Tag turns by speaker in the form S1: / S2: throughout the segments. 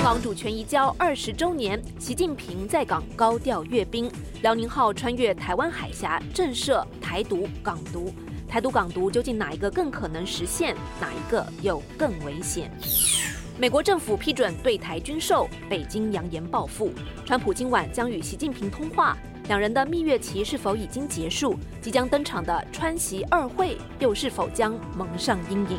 S1: 香港主权移交20周年，习近平在港高调阅兵，辽宁号穿越台湾海峡，震慑台独、港独。台独、港独究竟哪一个更可能实现，哪一个又更危险？美国政府批准对台军售，北京扬言报复。川普今晚将与习近平通话，两人的蜜月期是否已经结束？即将登场的川习二会又是否将蒙上阴影？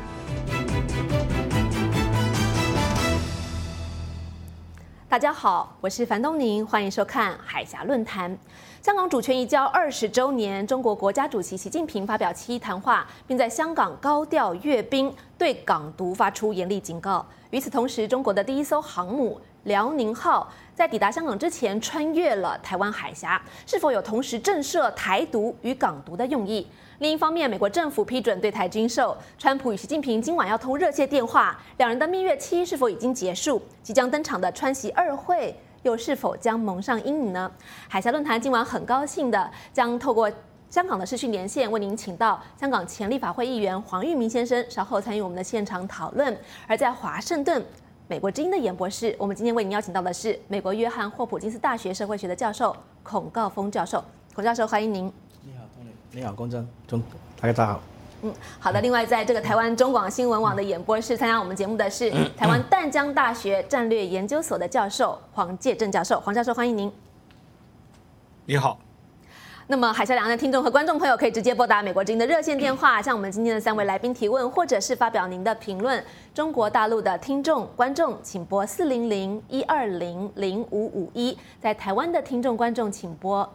S1: 大家好，我是樊东宁，欢迎收看海峡论坛。香港主权移交20周年，中国国家主席习近平发表7谈话，并在香港高调阅兵，对港独发出严厉警告。与此同时，中国的第一艘航母辽宁号在抵达香港之前穿越了台湾海峡，是否有同时震慑台独与港独的用意？另一方面，美国政府批准对台军售，川普与习近平今晚要通热线电话，两人的蜜月期是否已经结束？即将登场的川习二会又是否将蒙上阴影呢？海峡论坛今晚很高兴的将透过香港的视讯连线，为您请到香港前立法会议员黄玉明先生，稍后参与我们的现场讨论。而在华盛顿美国之音的演播室，我们今天为您邀请到的是美国约翰霍普金斯大学社会学的教授孔诰峰教授。孔教授，欢迎您。
S2: 你好，你好，公正，大家好。
S1: 好的。另外，在这个台湾中广新闻网的演播室参加我们节目的是台湾淡江大学战略研究所的教授黄介正教授。黄教授，欢迎您。
S3: 你好。
S1: 那么，海峡两岸的听众和观众朋友可以直接拨打美国之音的热线电话，向我们今天的3位来宾提问，或者是发表您的评论。中国大陆的听众观众，请拨400-120-0551；在台湾的听众观众，请拨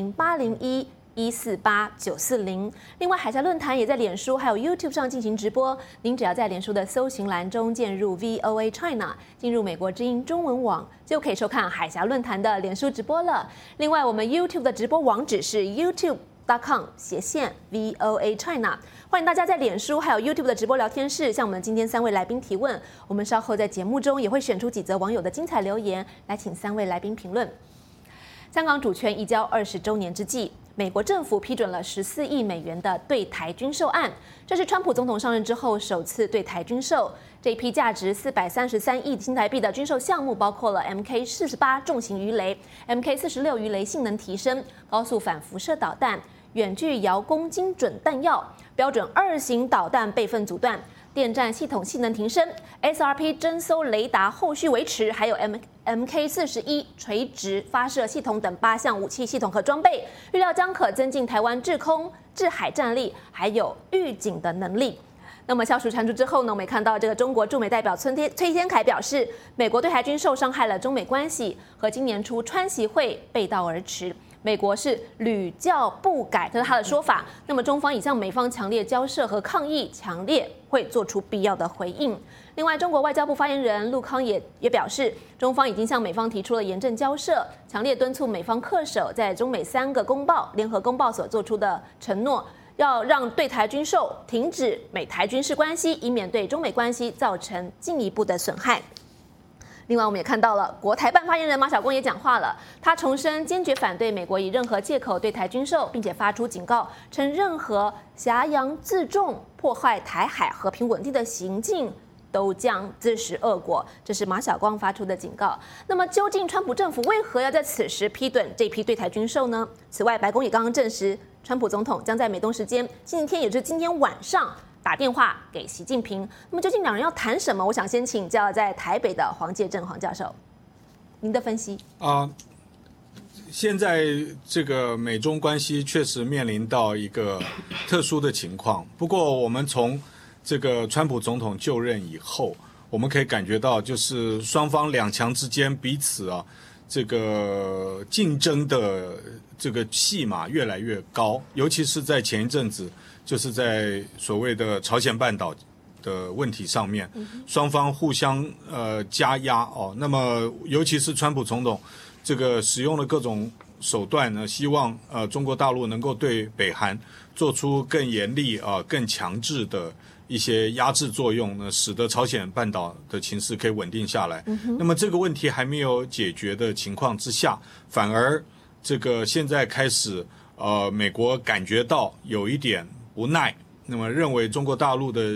S1: 00801-148-940。另外，海峡论坛也在脸书还有 YouTube 上进行直播，您只要在脸书的搜寻栏中键入 VOA China， 进入美国之音中文网，就可以收看海峡论坛的脸书直播了。另外，我们 YouTube 的直播网址是 youtube.com/VOA China。欢迎大家在脸书还有 YouTube 的直播聊天室向我们今天3位来宾提问。我们稍后在节目中也会选出几则网友的精彩留言，来请3位来宾评论。香港主权移交20周年之际，美国政府批准了14亿美元的对台军售案，这是川普总统上任之后首次对台军售。这一批价值433亿新台币的军售项目，包括了 MK48 重型鱼雷、MK46 鱼雷性能提升、高速反辐射导弹、远距遥攻精准弹药、标准2型导弹备份阻断、电站系统性能提升、SRP 侦搜雷达后续维持，还有 MK41 垂直发射系统等8项武器系统和装备，预料将可增进台湾制空、制海战力，还有预警的能力。那么消息传出之后呢，我们也看到这个中国驻美代表崔天凯表示，美国对台军售伤害了中美关系，和今年初川习会背道而驰。美国是屡教不改，这是他的说法。那么中方已向美方强烈交涉和抗议，强烈会做出必要的回应。另外，中国外交部发言人陆康也表示，中方已经向美方提出了严正交涉，强烈敦促美方恪守在中美3个公报、联合公报所做出的承诺，要让对台军售停止美台军事关系，以免对中美关系造成进一步的损害。另外，我们也看到了国台办发言人马晓光也讲话了，他重申坚决反对美国以任何借口对台军售，并且发出警告，称任何挟洋自重、破坏台海和平稳定的行径都将自食恶果。这是马晓光发出的警告。那么，究竟川普政府为何要在此时批准这批对台军售呢？此外，白宫也刚刚证实，川普总统将在美东时间星期天，也就是今天晚上打电话给习近平。那么究竟两人要谈什么？我想先请教在台北的黄介正黄教授，您的分析。
S3: 现在这个美中关系确实面临到一个特殊的情况。不过我们从这个川普总统就任以后，我们可以感觉到，就是双方两强之间彼此这个竞争的这个戏码越来越高，尤其是在前一阵子，就是在所谓的朝鲜半岛的问题上面，双方互相加压那么尤其是川普总统这个使用了各种手段呢，希望中国大陆能够对北韩做出更严厉更强制的一些压制作用呢，使得朝鲜半岛的情势可以稳定下来。那么这个问题还没有解决的情况之下，反而这个现在开始美国感觉到有一点不耐，那么认为中国大陆的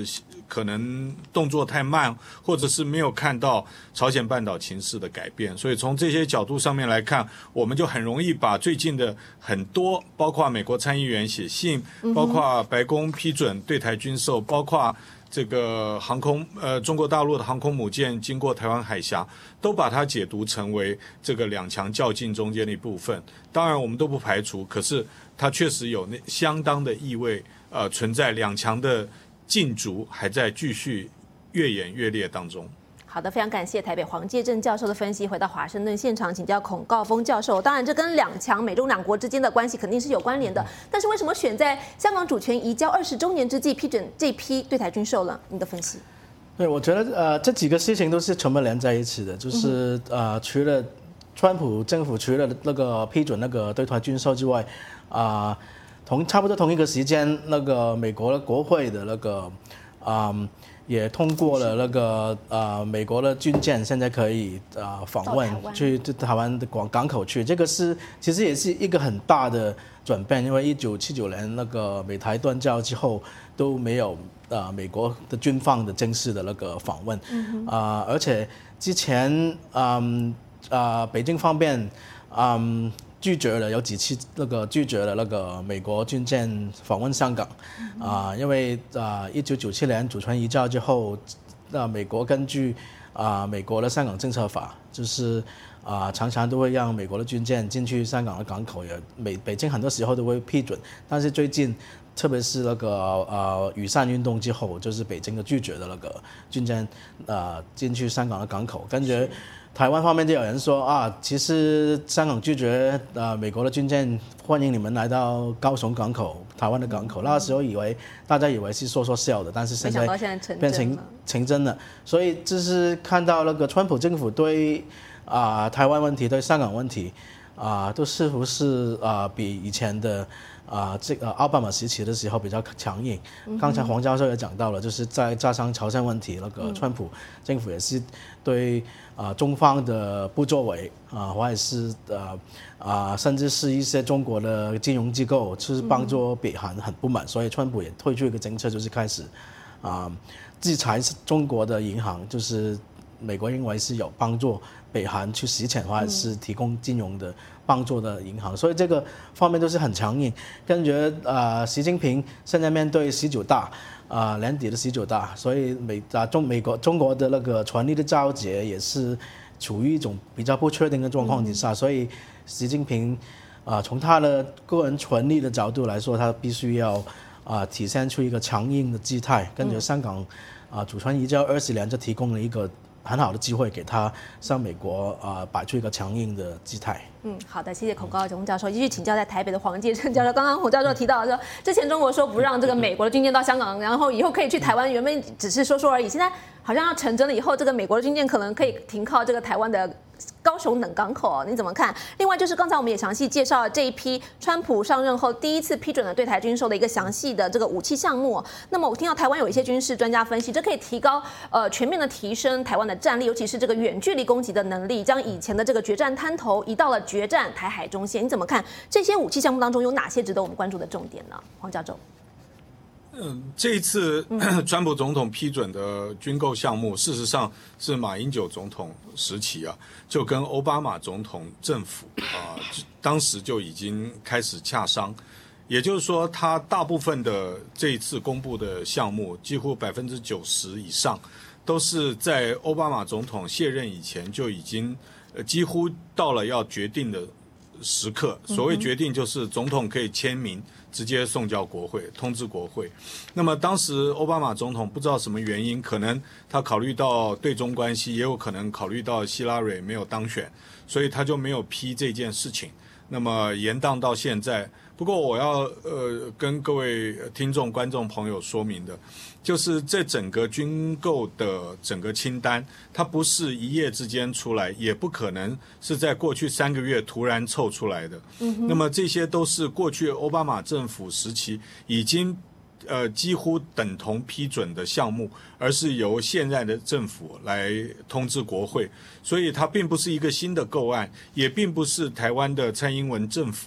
S3: 可能动作太慢，或者是没有看到朝鲜半岛情势的改变。所以从这些角度上面来看，我们就很容易把最近的很多，包括美国参议员写信，包括白宫批准对台军售，包括这个中国大陆的航空母舰经过台湾海峡，都把它解读成为这个两强较劲中间的一部分。当然我们都不排除，可是它确实有相当的意味存在，两强的竞逐还在继续越演越烈当中。
S1: 好的，非常感谢台北黄介正教授的分析。回到华盛顿现场，请教孔诰峰教授。当然，这跟两强美中两国之间的关系肯定是有关联的。但是为什么选在香港主权移交20周年之际批准这批对台军售呢？你的分析？
S2: 对，我觉得这几个事情都是全部连在一起的，就是除了川普政府除了那个批准那个对台军售之外，差不多同一个时间，那个美国的国会的那个也通过了那个美国的军舰现在可以访问去台湾的港口去，这个其实也是一个很大的转变，因为1979年那个美台断交之后都没有美国的军方的正式的那个访问，而且之前北京方面拒绝了有几次拒绝了那个美国军舰访问香港，因为1997年主权移交之后，美国根据美国的香港政策法，就是常常都会让美国的军舰进去香港的港口，北京很多时候都会批准，但是最近特别是那个雨伞运动之后，就是北京的拒绝的那个军舰进去香港的港口，感觉台湾方面就有人说其实香港拒绝美国的军舰欢迎你们来到高雄港口，台湾的港口。那时候大家以为是说笑的，但是现在变成真了。所以就是看到那个川普政府对台湾问题、对香港问题都似乎是比以前的这个奥巴马时期的时候比较强硬。刚才黄教授也讲到了，就是在加上朝鲜问题，那个川普政府也是对中方的不作为或者是甚至是一些中国的金融机构就是帮助北韩很不满，所以川普也推出一个政策，就是开始制裁中国的银行，就是美国认为是有帮助北韩去洗钱或者是提供金融的帮助的银行，所以这个方面都是很强硬。感觉习近平现在面对19大年底的19大，所以中国的那个权力的交接也是处于一种比较不确定的状况之下，所以习近平从他的个人权力的角度来说，他必须要体现出一个强硬的姿态。感觉香港主权移交20年就提供了一个很好的机会给他向美国摆出一个强硬的姿态。
S1: 好的，谢谢孔诰峰教授。继续请教在台北的黄介正教授。刚刚洪教授提到说，之前中国说不让这个美国的军舰到香港，然后以后可以去台湾，原本只是说说而已，现在好像要成真了，以后这个美国的军舰可能可以停靠这个台湾的高雄等港口，你怎么看？另外就是刚才我们也详细介绍了这一批川普上任后第一次批准了对台军售的一个详细的这个武器项目。那么我听到台湾有一些军事专家分析，这可以提高全面的提升台湾的战力，尤其是这个远距离攻击的能力，将以前的这个决战滩头移到了决战台海中线。你怎么看这些武器项目当中有哪些值得我们关注的重点呢？黄教授。
S3: 这一次川普总统批准的军购项目，事实上是马英九总统时期就跟奥巴马总统政府当时就已经开始洽商，也就是说，他大部分的这一次公布的项目，几乎90%以上，都是在奥巴马总统卸任以前就已经几乎到了要决定的时刻。所谓决定，就是总统可以签名，直接送交国会，通知国会。那么当时奥巴马总统不知道什么原因，可能他考虑到对中关系，也有可能考虑到希拉蕊没有当选，所以他就没有批这件事情。那么延宕到现在。不过我要跟各位听众观众朋友说明的，就是这整个军购的整个清单，它不是一夜之间出来，也不可能是在过去3个月突然凑出来的。那么这些都是过去奥巴马政府时期已经几乎等同批准的项目，而是由现在的政府来通知国会，所以它并不是一个新的购案，也并不是台湾的蔡英文政府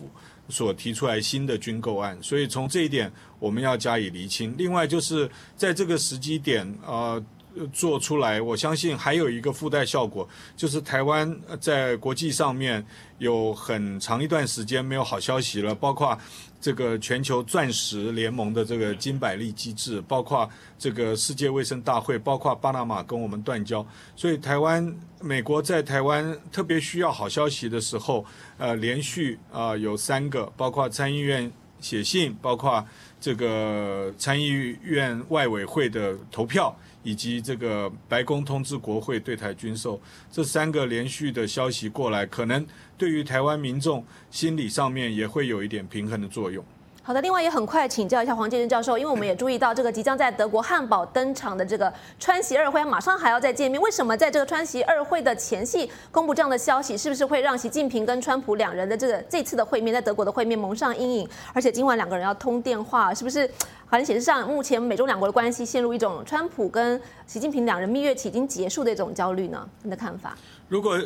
S3: 所提出来新的军购案，所以从这一点我们要加以厘清。另外就是在这个时机点做出来，我相信还有一个附带效果，就是台湾在国际上面有很长一段时间没有好消息了，包括这个全球钻石联盟的这个金百利机制，包括这个世界卫生大会，包括巴拿马跟我们断交，所以美国在台湾特别需要好消息的时候，连续有3个，包括参议院写信，包括这个参议院外委会的投票，以及这个白宫通知国会对台军售，这3个连续的消息过来，可能对于台湾民众心理上面也会有一点平衡的作用。
S1: 好的，另外也很快请教一下黄介正教授，因为我们也注意到这个即将在德国汉堡登场的这个川习2会，马上还要再见面。为什么在这个川习2会的前夕公布这样的消息？是不是会让习近平跟川普两人的这次的会面，在德国的会面蒙上阴影？而且今晚2个人要通电话，是不是好像显示上目前美中2国的关系陷入一种川普跟习近平2人蜜月期已经结束的一种焦虑呢？你的看法？
S3: 如果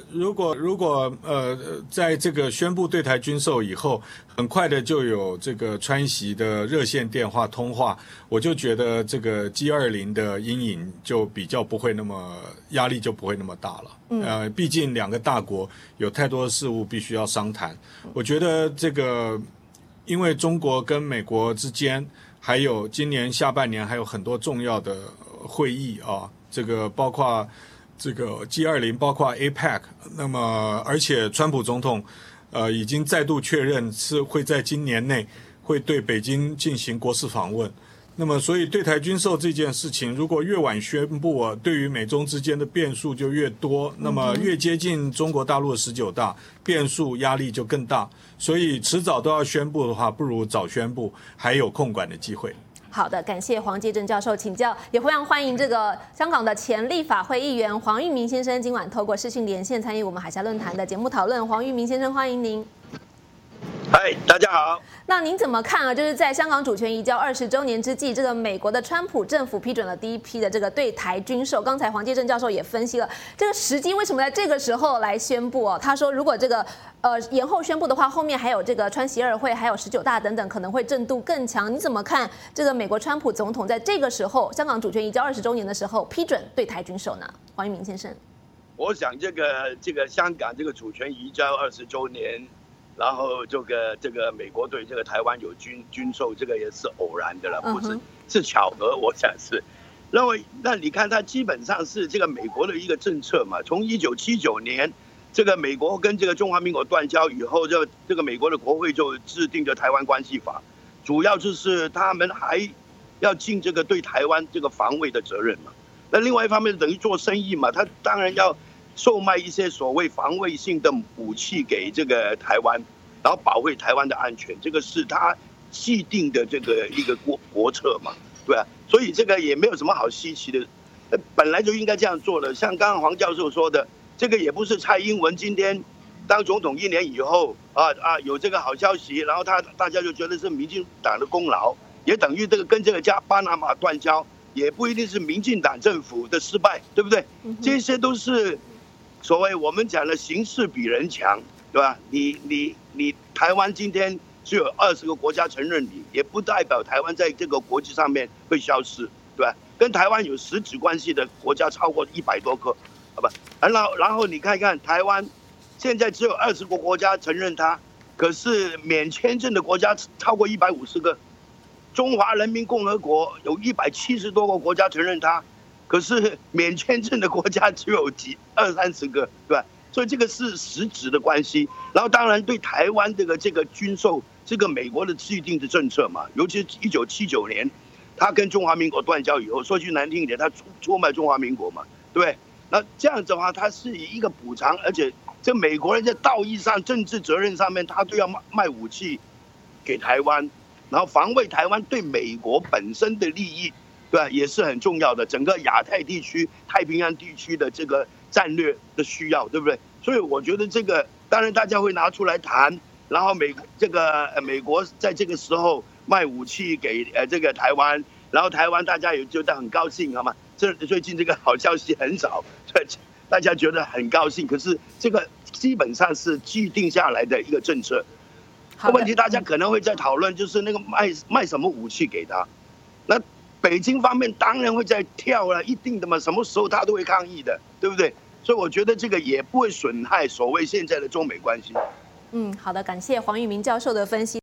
S3: 在这个宣布对台军售以后，很快的就有这个川习的热线电话通话，我就觉得这个 G20 的阴影就比较不会那么压力就不会那么大了。毕竟2个大国有太多的事务必须要商谈。我觉得这个因为中国跟美国之间还有今年下半年还有很多重要的会议啊，这个包括这个 G20， 包括 APEC， 那么而且川普总统已经再度确认是会在今年内会对北京进行国事访问。那么所以对台军售这件事情，如果越晚宣布对于美中之间的变数就越多，那么越接近中国大陆的19大，变数压力就更大。所以迟早都要宣布的话，不如早宣布，还有控管的机会。
S1: 好的，感谢黄介正教授请教，也非常欢迎这个香港的前立法会议员黄玉明先生今晚透过视讯连线参与我们海峡论坛的节目讨论。黄玉明先生，欢迎您。
S4: 嗨，大家好。
S1: 那您怎么看啊？就是在香港主权移交20周年之际，这个美国的川普政府批准了第一批的这个对台军售。刚才黄介正教授也分析了这个时机为什么在这个时候来宣布哦。他说，如果这个延后宣布的话，后面还有这个川习2会，还有19大等等，可能会震度更强。你怎么看这个美国川普总统在这个时候，香港主权移交20周年的时候批准对台军售呢？黄玉明先生，
S4: 我想这个香港这个主权移交20周年。然后这个美国对这个台湾有军售，这个也是偶然的了，不是巧合，我想是。那你看，它基本上是这个美国的一个政策嘛。从1979年，这个美国跟这个中华民国断交以后，这个美国的国会就制定了《台湾关系法》，主要就是他们还要尽这个对台湾这个防卫的责任嘛。那另外一方面等于做生意嘛，他当然要售卖一些所谓防卫性的武器给这个台湾，然后保卫台湾的安全，这个是他既定的这个一个国策嘛，对吧？所以这个也没有什么好稀奇的，本来就应该这样做的。像刚刚黄教授说的，这个也不是蔡英文今天当总统1年以后有这个好消息，然后大家就觉得是民进党的功劳，也等于这个跟这个巴拿马断交，也不一定是民进党政府的失败，对不对？这些都是所谓我们讲的形势比人强，对吧？你台湾今天只有20个国家承认你，也不代表台湾在这个国际上面会消失，对吧？跟台湾有实质关系的国家超过100多个，好吧？然后你看看台湾，现在只有20个国家承认它，可是免签证的国家超过150个。中华人民共和国有170多个国家承认它。可是免签证的国家只有20-30个，对吧？所以这个是实质的关系。然后当然对台湾这个军售，这个美国的制定的政策嘛，尤其是1979年，他跟中华民国断交以后，说句难听一点，他出卖中华民国嘛，对不对？那这样子的话，他是以一个补偿，而且这美国人在道义上、政治责任上面，他都要卖武器给台湾，然后防卫台湾对美国本身的利益。对，也是很重要的，整个亚太地区、太平洋地区的这个战略的需要，对不对？所以我觉得这个当然大家会拿出来谈，然后美国在这个时候卖武器给这个台湾，然后台湾大家也觉得很高兴，好吗？最近这个好消息很少，大家觉得很高兴。可是这个基本上是既定下来的一个政策， 问题大家可能会在讨论，就是那个卖什么武器给他。那北京方面当然会在跳了，一定的嘛，什么时候他都会抗议的，对不对？所以我觉得这个也不会损害所谓现在的中美关系。
S1: 好的，感谢黄玉明教授的分析。